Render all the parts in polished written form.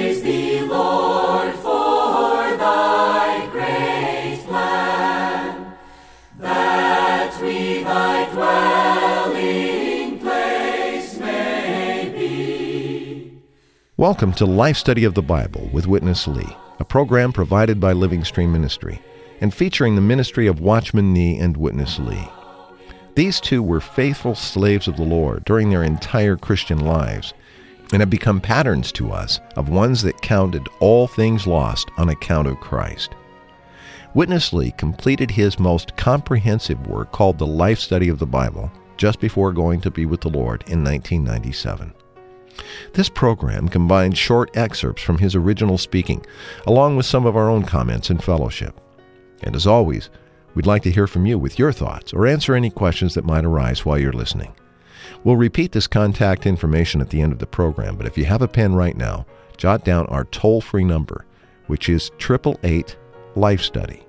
Praise thee, Lord, for thy great plan, that we thy dwelling place may be. Welcome to Life Study of the Bible with Witness Lee, a program provided by Living Stream Ministry and featuring the ministry of Watchman Nee and Witness Lee. These two were faithful slaves of the Lord during their entire Christian lives and have become patterns to us of ones that counted all things lost on account of Christ. Witness Lee completed his most comprehensive work called the Life Study of the Bible just before going to be with the Lord in 1997. This program combines short excerpts from his original speaking, along with some of our own comments and fellowship. And as always, we'd like to hear from you with your thoughts or answer any questions that might arise while you're listening. We'll repeat this contact information at the end of the program, but if you have a pen right now, jot down our toll-free number, which is 888-LIFE-STUDY,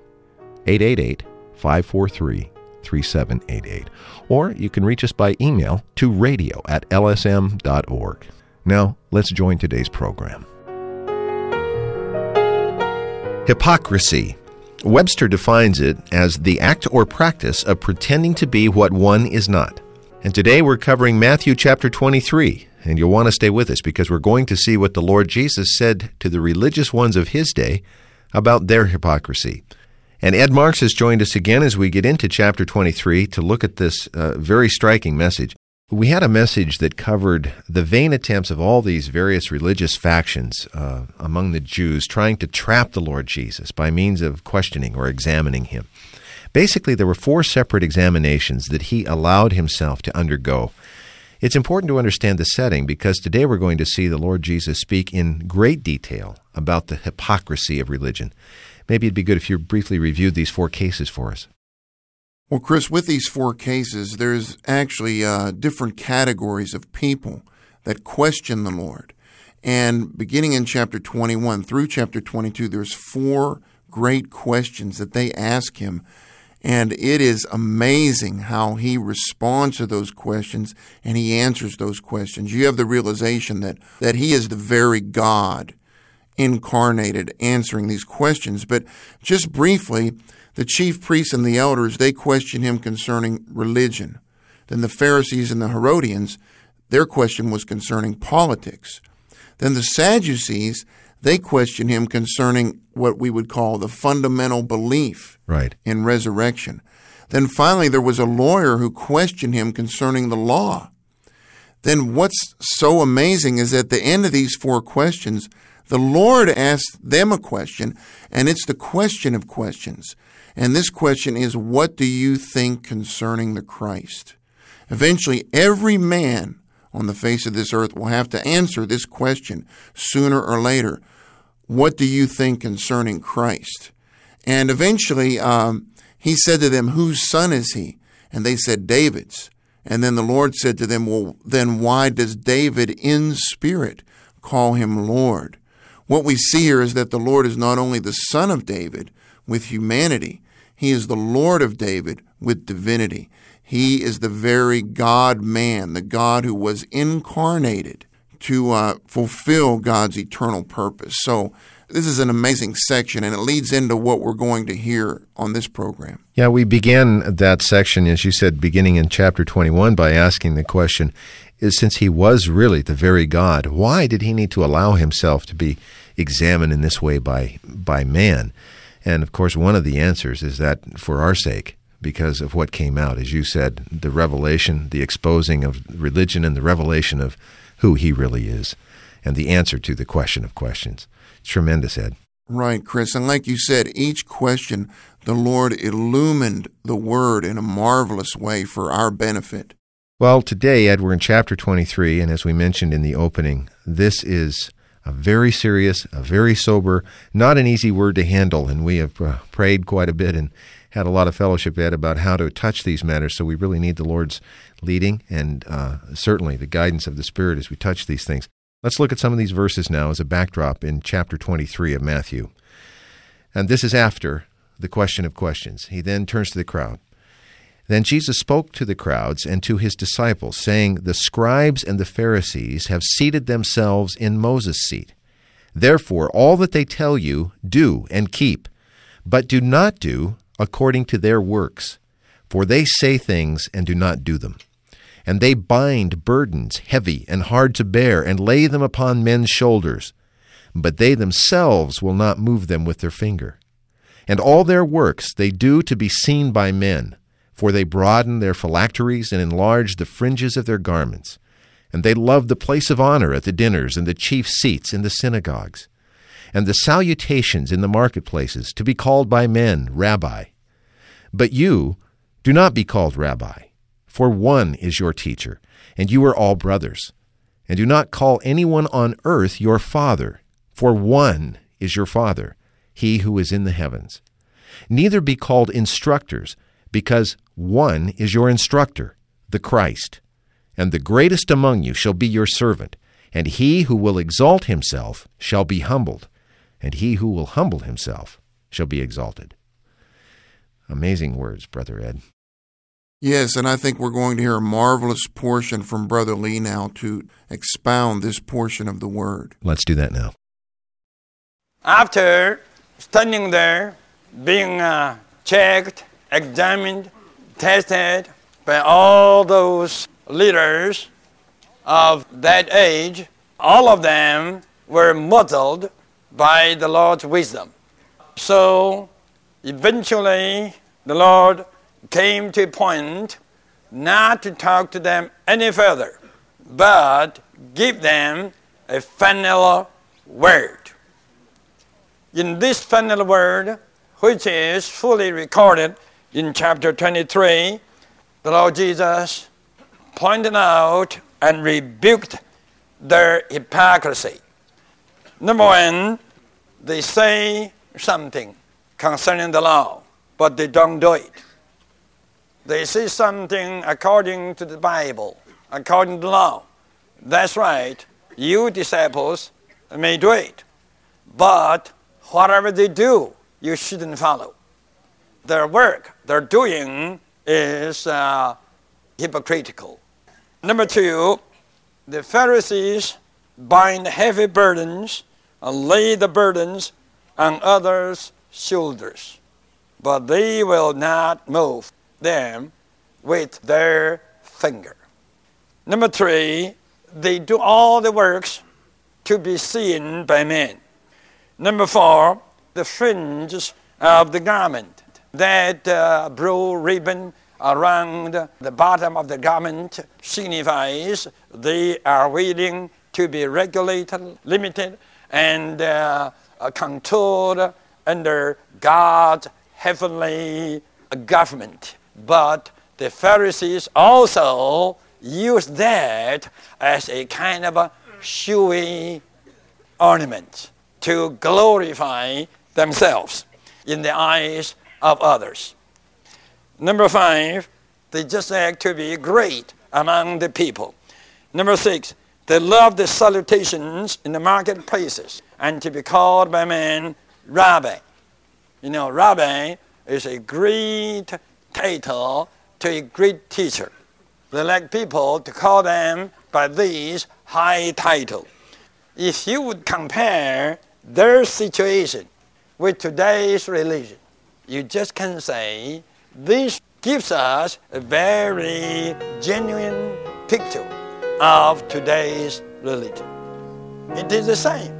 888-543-3788. Or you can reach us by email to radio@lsm.org. Now, let's join today's program. Hypocrisy. Webster defines it as the act or practice of pretending to be what one is not. And today we're covering Matthew chapter 23, and you'll want to stay with us because we're going to see what the Lord Jesus said to the religious ones of his day about their hypocrisy. And Ed Marks has joined us again as we get into chapter 23 to look at this very striking message. We had a message that covered the vain attempts of all these various religious factions among the Jews trying to trap the Lord Jesus by means of questioning or examining him. Basically, there were 4 separate examinations that he allowed himself to undergo. It's important to understand the setting because today we're going to see the Lord Jesus speak in great detail about the hypocrisy of religion. Maybe it'd be good if you briefly reviewed these 4 cases for us. Well, Chris, with these 4 cases, there's actually different categories of people that question the Lord. And beginning in chapter 21 through chapter 22, there's 4 great questions that they ask him. And it is amazing how he responds to those questions and he answers those questions. You have the realization that he is the very God incarnated answering these questions. But just briefly, the chief priests and the elders, they question him concerning religion. Then the Pharisees and the Herodians, their question was concerning politics. Then the Sadducees, they question him concerning what we would call the fundamental belief in resurrection. Then finally, there was a lawyer who questioned him concerning the law. Then what's so amazing is at the end of these 4 questions, the Lord asked them a question, and it's the question of questions. And this question is, what do you think concerning the Christ? Eventually, every man on the face of this earth will have to answer this question sooner or later. What do you think concerning Christ? And eventually, he said to them, whose son is he? And they said, David's. And then the Lord said to them, well, then why does David in spirit call him Lord? What we see here is that the Lord is not only the son of David with humanity, he is the Lord of David with divinity. He is the very God-man, the God who was incarnated to fulfill God's eternal purpose. So this is an amazing section, and it leads into what we're going to hear on this program. Yeah, we began that section, as you said, beginning in chapter 21 by asking the question, since he was really the very God, why did he need to allow himself to be examined in this way by man? And, of course, one of the answers is that for our sake, because of what came out, as you said, the revelation, the exposing of religion and the revelation of who he really is, and the answer to the question of questions. It's tremendous, Ed. Right, Chris. And like you said, each question, the Lord illumined the Word in a marvelous way for our benefit. Well, today, Ed, we're in chapter 23, and as we mentioned in the opening, this is a very serious, a very sober, not an easy word to handle, and we have prayed quite a bit and had a lot of fellowship, Ed, about how to touch these matters, so we really need the Lord's leading and certainly the guidance of the Spirit as we touch these things. Let's look at some of these verses now as a backdrop in chapter 23 of Matthew. And this is after the question of questions. He then turns to the crowd. Then Jesus spoke to the crowds and to his disciples, saying, "The scribes and the Pharisees have seated themselves in Moses' seat. Therefore, all that they tell you, do and keep, but do not do according to their works. For they say things and do not do them. And they bind burdens heavy and hard to bear and lay them upon men's shoulders. But they themselves will not move them with their finger. And all their works they do to be seen by men. For they broaden their phylacteries and enlarge the fringes of their garments. And they love the place of honor at the dinners and the chief seats in the synagogues, and the salutations in the marketplaces, to be called by men, Rabbi. But you do not be called Rabbi, for one is your teacher, and you are all brothers. And do not call anyone on earth your father, for one is your Father, he who is in the heavens. Neither be called instructors, because one is your instructor, the Christ. And the greatest among you shall be your servant, and he who will exalt himself shall be humbled, and he who will humble himself shall be exalted. Amazing words, Brother Ed. Yes, and I think we're going to hear a marvelous portion from Brother Lee now to expound this portion of the Word. Let's do that now. After standing there, being checked, examined, tested by all those leaders of that age, all of them were muzzled by the Lord's wisdom. So eventually the Lord came to a point not to talk to them any further, but give them a final word. In this final word, which is fully recorded in chapter 23, the Lord Jesus pointed out and rebuked their hypocrisy. Number one, they say something concerning the law, but they don't do it. They say something according to the Bible, according to the law. That's right, you disciples may do it, but whatever they do, you shouldn't follow. Their work, their doing is hypocritical. Number two, the Pharisees bind heavy burdens and lay the burdens on others' shoulders, but they will not move them with their finger. Number three, they do all the works to be seen by men. Number four, the fringes of the garment, that blue ribbon around the bottom of the garment signifies they are willing to be regulated, limited, and controlled under God's heavenly government. But the Pharisees also use that as a kind of a showy ornament to glorify themselves in the eyes of others. Number five, they just act to be great among the people. Number six, they love the salutations in the marketplaces and to be called by men Rabbi. You know, Rabbi is a great title to a great teacher. They like people to call them by this high title. If you would compare their situation with today's religion, you just can say this gives us a very genuine picture of today's religion. It is the same.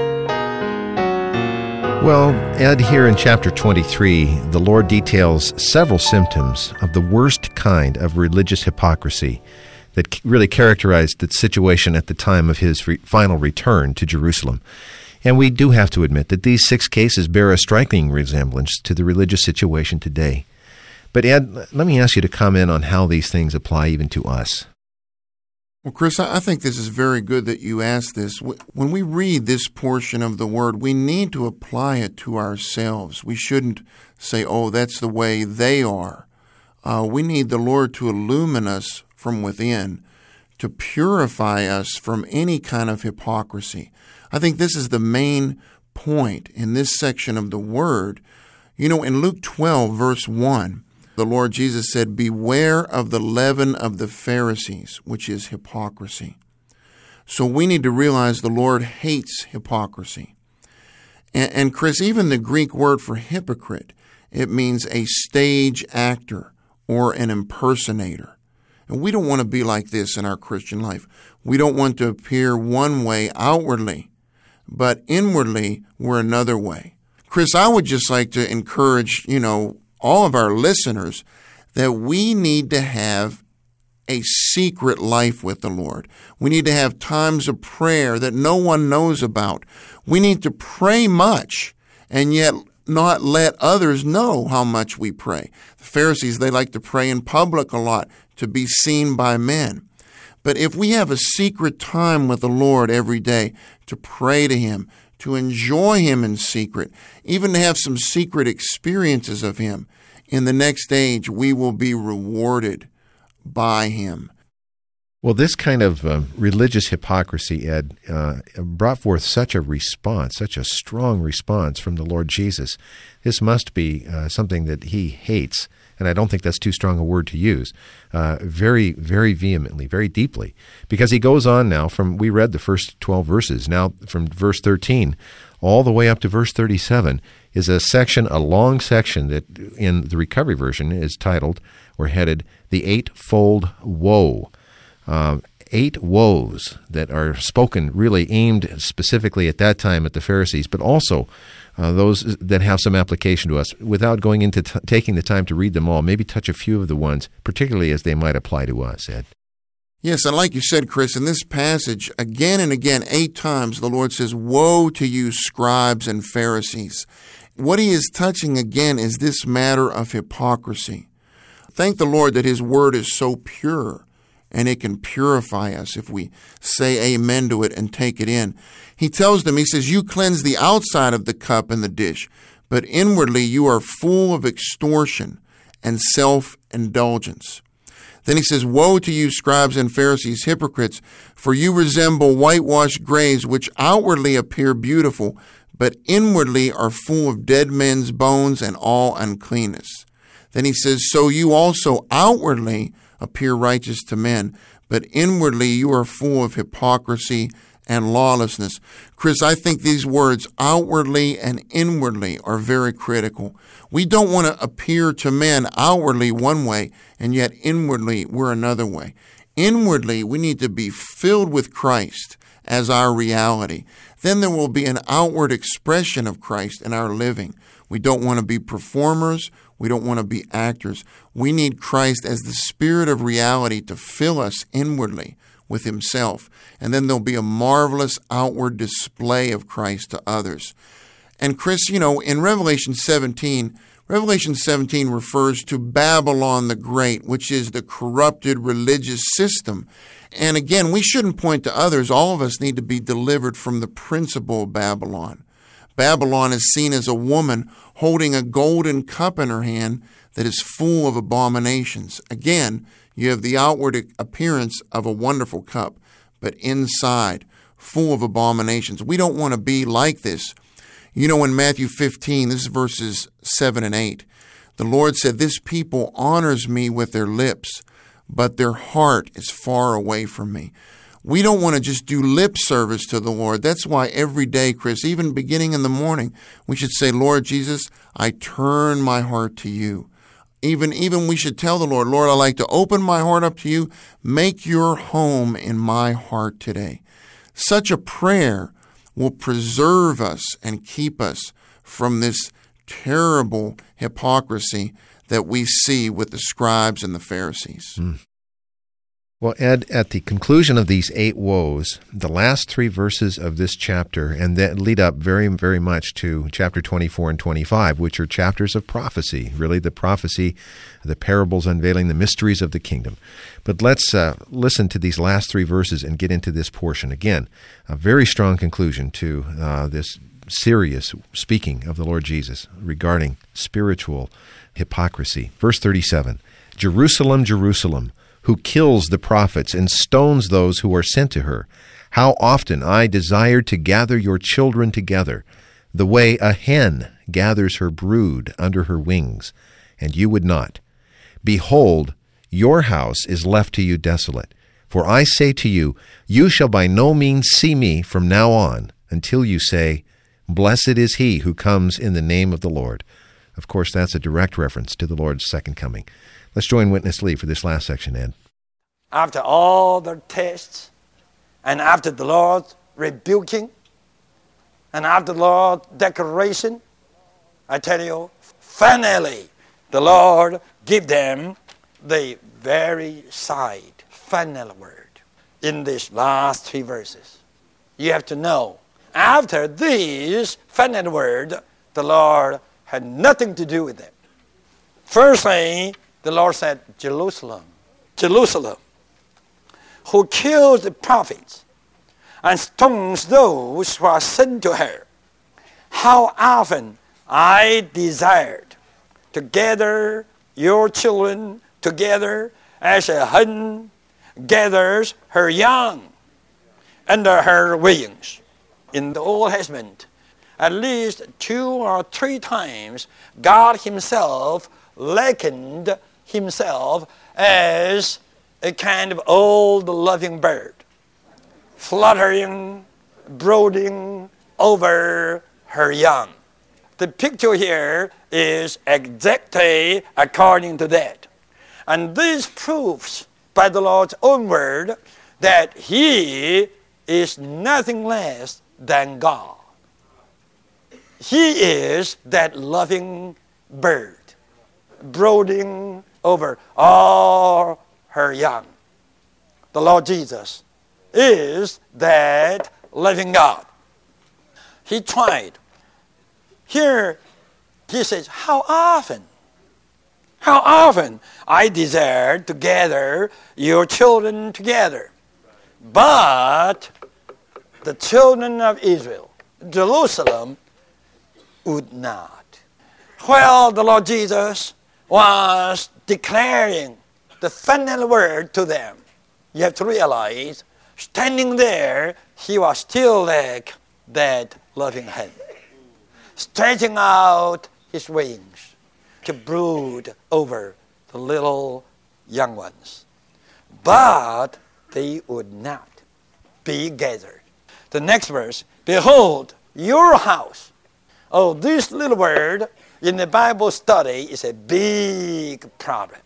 Well, Ed, here in chapter 23, the Lord details several symptoms of the worst kind of religious hypocrisy that really characterized the situation at the time of his final return to Jerusalem. And we do have to admit that these 6 cases bear a striking resemblance to the religious situation today. But Ed, let me ask you to comment on how these things apply even to us. Well, Chris, I think this is very good that you asked this. When we read this portion of the Word, we need to apply it to ourselves. We shouldn't say, oh, that's the way they are. We need the Lord to illumine us from within, to purify us from any kind of hypocrisy. I think this is the main point in this section of the Word. You know, in Luke 12, verse 1, the Lord Jesus said, beware of the leaven of the Pharisees, which is hypocrisy. So we need to realize the Lord hates hypocrisy. And Chris, even the Greek word for hypocrite, it means a stage actor or an impersonator. And we don't want to be like this in our Christian life. We don't want to appear one way outwardly, but inwardly we're another way. Chris, I would just like to encourage, all of our listeners that we need to have a secret life with the Lord. We need to have times of prayer that no one knows about. We need to pray much and yet not let others know how much we pray. The Pharisees, they like to pray in public a lot to be seen by men. But if we have a secret time with the Lord every day to pray to Him, to enjoy Him in secret, even to have some secret experiences of Him, in the next age we will be rewarded by Him. Well, this kind of religious hypocrisy, Ed, brought forth such a response, such a strong response from the Lord Jesus. This must be something that He hates, and I don't think that's too strong a word to use, very, very vehemently, very deeply, because He goes on now we read the first 12 verses, now from verse 13 all the way up to verse 37 is a long section that in the Recovery Version is titled or headed, The Eightfold Woe. 8 woes that are spoken, really aimed specifically at that time at the Pharisees, but also those that have some application to us. Without going into taking the time to read them all, maybe touch a few of the ones, particularly as they might apply to us, Ed. Yes, and like you said, Chris, in this passage, again and again, 8 times, the Lord says, "Woe to you, scribes and Pharisees." What He is touching again is this matter of hypocrisy. Thank the Lord that His word is so pure, and it can purify us if we say amen to it and take it in. He tells them, He says, "You cleanse the outside of the cup and the dish, but inwardly you are full of extortion and self-indulgence." Then He says, "Woe to you, scribes and Pharisees, hypocrites, for you resemble whitewashed graves, which outwardly appear beautiful, but inwardly are full of dead men's bones and all uncleanness." Then He says, "So you also outwardly appear righteous to men, but inwardly you are full of hypocrisy and lawlessness." Chris, I think these words, outwardly and inwardly, are very critical. We don't want to appear to men outwardly one way, and yet inwardly we're another way. Inwardly, we need to be filled with Christ as our reality. Then there will be an outward expression of Christ in our living. We don't want to be performers. We don't want to be actors. We need Christ as the Spirit of reality to fill us inwardly with Himself. And then there'll be a marvelous outward display of Christ to others. And Chris, in Revelation 17 refers to Babylon the Great, which is the corrupted religious system. And again, we shouldn't point to others. All of us need to be delivered from the principle of Babylon. Babylon is seen as a woman holding a golden cup in her hand that is full of abominations. Again, you have the outward appearance of a wonderful cup, but inside, full of abominations. We don't want to be like this. In Matthew 15, this is verses 7 and 8, the Lord said, "This people honors me with their lips, but their heart is far away from me." We don't want to just do lip service to the Lord. That's why every day, Chris, even beginning in the morning, we should say, "Lord Jesus, I turn my heart to you." Even we should tell the Lord, "Lord, I'd like to open my heart up to you. Make your home in my heart today." Such a prayer will preserve us and keep us from this terrible hypocrisy that we see with the scribes and the Pharisees. Well, Ed, at the conclusion of these 8 woes, the last 3 verses of this chapter, and that lead up very, very much to chapter 24 and 25, which are chapters of prophecy, really the prophecy, the parables unveiling the mysteries of the kingdom. But let's listen to these last 3 verses and get into this portion. Again, a very strong conclusion to this serious speaking of the Lord Jesus regarding spiritual hypocrisy. Verse 37, "Jerusalem, Jerusalem, who kills the prophets and stones those who are sent to her. How often I desired to gather your children together, the way a hen gathers her brood under her wings, and you would not. Behold, your house is left to you desolate. For I say to you, you shall by no means see me from now on, until you say, Blessed is he who comes in the name of the Lord. Of course, that's a direct reference to the Lord's second coming. Let's join Witness Lee for this last section, Ed. After all the tests, and after the Lord's rebuking, and after the Lord's declaration, I tell you, finally, the Lord give them the very final word in these last 3 verses. You have to know, after this final word, the Lord had nothing to do with them. Firstly, the Lord said, Jerusalem, Jerusalem, who kills the prophets and stones those who are sent to her. How often I desired to gather your children together as a hen gathers her young under her wings. In the Old Testament, at least 2 or 3 times, God himself likened himself as a kind of old loving bird, fluttering, brooding over her young. The picture here is exactly according to that. And this proves by the Lord's own word that he is nothing less than God. He is that loving bird, brooding over all her young. The Lord Jesus is that living God. He tried. Here he says, how often I desired to gather your children together. But the children of Israel, Jerusalem, would not. While the Lord Jesus was declaring the final word to them, you have to realize, standing there, he was still like that loving hen, stretching out his wings to brood over the little young ones. But they would not be gathered. The next verse, behold, your house. Oh, this little word in the Bible study is a big problem.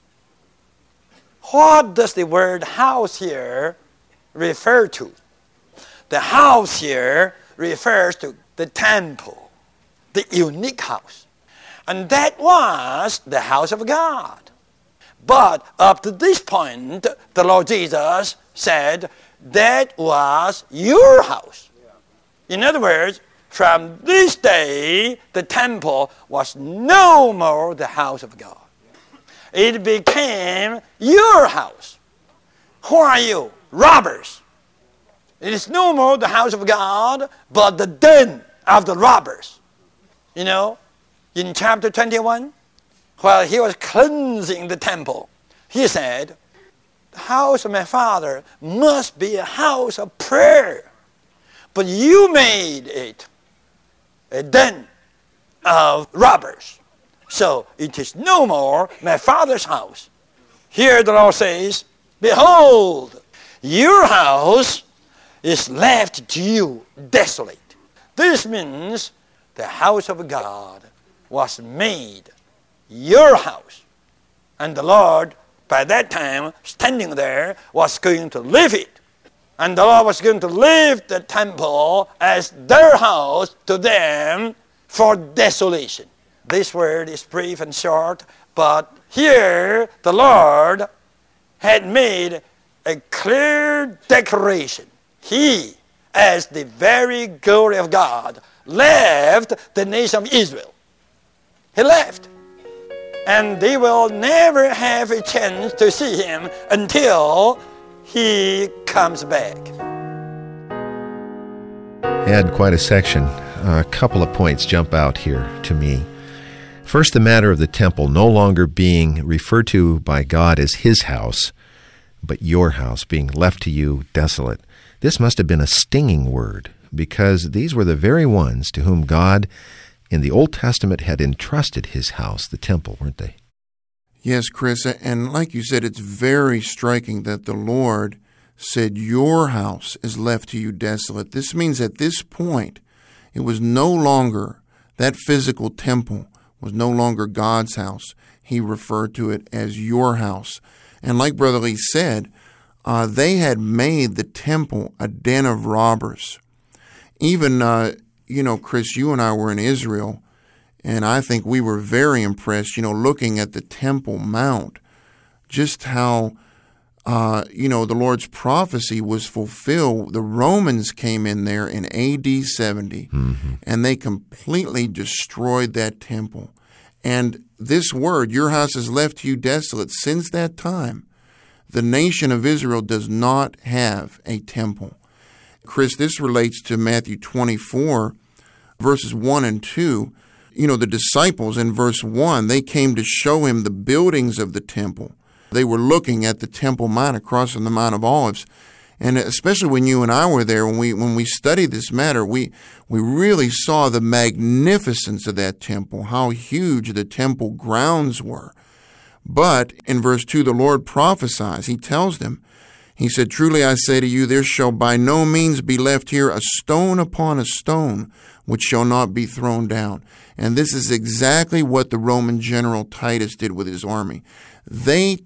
What does the word house here refer to? The house here refers to the temple, the unique house. And that was the house of God. But up to this point, the Lord Jesus said, that was your house. In other words, from this day, the temple was no more the house of God. It became your house. Who are you? Robbers. It is no more the house of God, but the den of the robbers. You know, in chapter 21, while he was cleansing the temple, he said, the house of my Father must be a house of prayer. But you made it a den of robbers. So it is no more my Father's house. Here the Lord says, behold, your house is left to you desolate. This means the house of God was made your house. And the Lord, by that time, standing there, was going to leave it. And the Lord was going to leave the temple as their house to them for desolation. This word is brief and short, but here the Lord had made a clear declaration. He, as the very glory of God, left the nation of Israel. He left. And they will never have a chance to see him until he comes back. Ed, quite a section. A couple of points jump out here to me. First, the matter of the temple no longer being referred to by God as his house, but your house being left to you desolate. This must have been a stinging word, because these were the very ones to whom God in the Old Testament had entrusted his house, the temple, weren't they? Yes, Chris, and like you said, it's very striking that the Lord said, your house is left to you desolate. This means at this point, it was no longer, that physical temple was no longer God's house. He referred to it as your house. And like Brother Lee said, they had made the temple a den of robbers. Even, Chris, you and I were in Israel, and I think we were very impressed, looking at the Temple Mount, just how, the Lord's prophecy was fulfilled. The Romans came in there in AD 70, and they completely destroyed that temple. And this word, your house is left to you desolate, since that time, the nation of Israel does not have a temple. Chris, this relates to Matthew 24, verses 1 and 2. The disciples in verse 1, they came to show him the buildings of the temple. They were looking at the Temple Mount across from the Mount of Olives. And especially when you and I were there, when we studied this matter, we really saw the magnificence of that temple, how huge the temple grounds were. But in verse 2, the Lord prophesies. He tells them, he said, truly I say to you, there shall by no means be left here a stone upon a stone which shall not be thrown down. And this is exactly what the Roman general Titus did with his army. They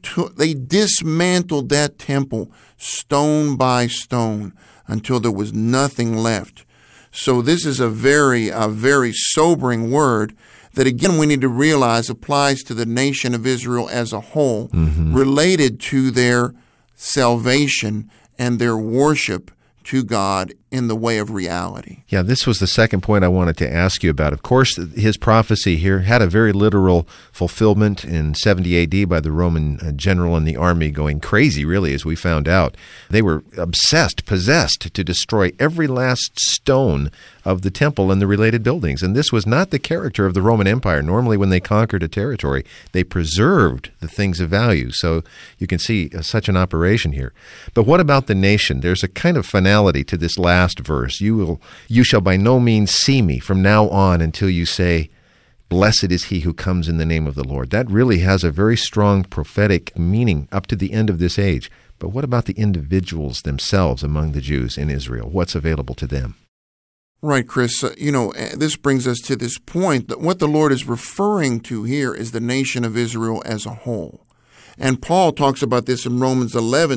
dismantled that temple stone by stone until there was nothing left. So this is a very sobering word that, again, we need to realize applies to the nation of Israel as a whole, related to their salvation and their worship to God in the way of reality. Yeah, this was the second point I wanted to ask you about. Of course, his prophecy here had a very literal fulfillment in 70 AD by the Roman general and the army going crazy, really, as we found out. They were possessed to destroy every last stone of the temple and the related buildings. And this was not the character of the Roman Empire. Normally, when they conquered a territory, they preserved the things of value. So you can see such an operation here. But what about the nation? There's a kind of finality to this last verse. You shall by no means see me from now on until you say, blessed is he who comes in the name of the Lord. That really has a very strong prophetic meaning up to the end of this age. But what about the individuals themselves among the Jews in Israel? What's available to them? Right, Chris. This brings us to this point that what the Lord is referring to here is the nation of Israel as a whole. And Paul talks about this in Romans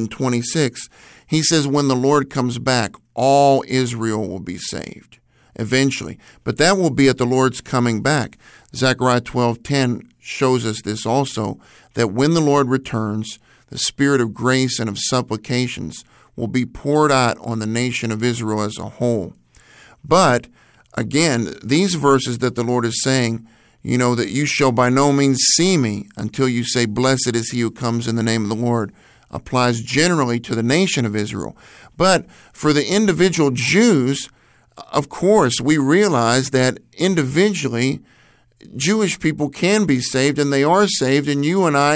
11:26. He says, when the Lord comes back, all Israel will be saved eventually. But that will be at the Lord's coming back. Zechariah 12:10 shows us this also, that when the Lord returns, the spirit of grace and of supplications will be poured out on the nation of Israel as a whole. But, again, these verses that the Lord is saying, that you shall by no means see me until you say, blessed is he who comes in the name of the Lord, applies generally to the nation of Israel. But for the individual Jews, of course, we realize that individually, Jewish people can be saved, and they are saved, and you and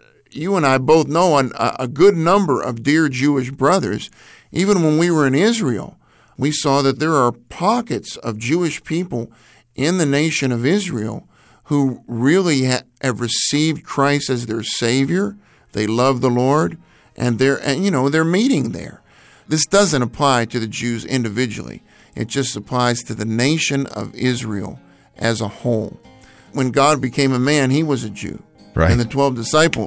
I both know a good number of dear Jewish brothers. Even when we were in Israel, we saw that there are pockets of Jewish people in the nation of Israel who really have received Christ as their Savior. They love the Lord, and they're meeting there. This doesn't apply to the Jews individually. It just applies to the nation of Israel as a whole. When God became a man, he was a Jew. Right. And the 12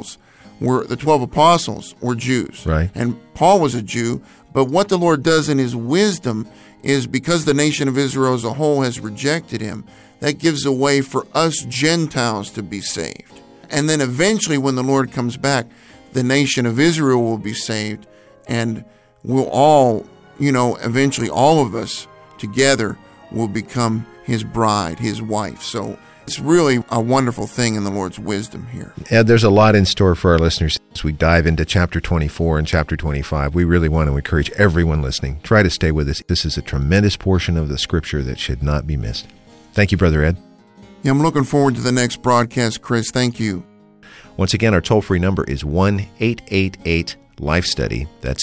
apostles were Jews. Right. And Paul was a Jew. But what the Lord does in his wisdom is, because the nation of Israel as a whole has rejected him, that gives a way for us Gentiles to be saved. And then eventually when the Lord comes back, the nation of Israel will be saved, and we'll all, eventually all of us together will become his bride, his wife. So it's really a wonderful thing in the Lord's wisdom here. Ed, there's a lot in store for our listeners as we dive into chapter 24 and chapter 25. We really want to encourage everyone listening. Try to stay with us. This is a tremendous portion of the Scripture that should not be missed. Thank you, Brother Ed. Yeah, I'm looking forward to the next broadcast, Chris. Thank you. Once again, our toll-free number is 1-888-LIFE-STUDY. That's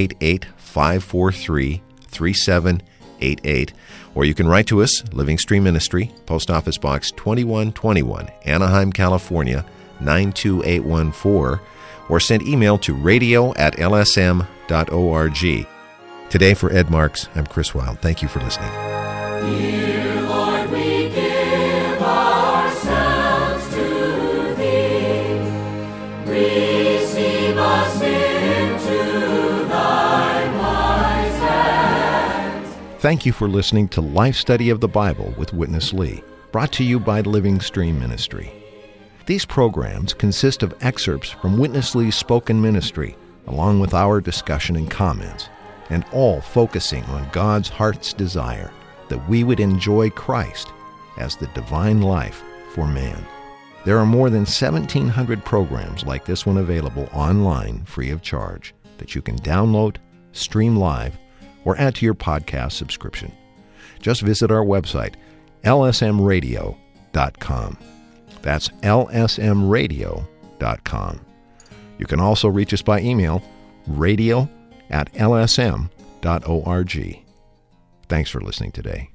888-543-3788. Or you can write to us, Living Stream Ministry, Post Office Box 2121, Anaheim, California, 92814 or send email to radio@lsm.org. Today for Ed Marks, I'm Chris Wilde. Thank you for listening. Dear Lord, we give ourselves to Thee. Receive us into Thy wise hands. Thank you for listening to Life Study of the Bible with Witness Lee, brought to you by Living Stream Ministry. These programs consist of excerpts from Witness Lee's spoken ministry, along with our discussion and comments, and all focusing on God's heart's desire that we would enjoy Christ as the divine life for man. There are more than 1,700 programs like this one available online free of charge that you can download, stream live, or add to your podcast subscription. Just visit our website, lsmradio.com. That's lsmradio.com. You can also reach us by email, radio@lsm.org. Thanks for listening today.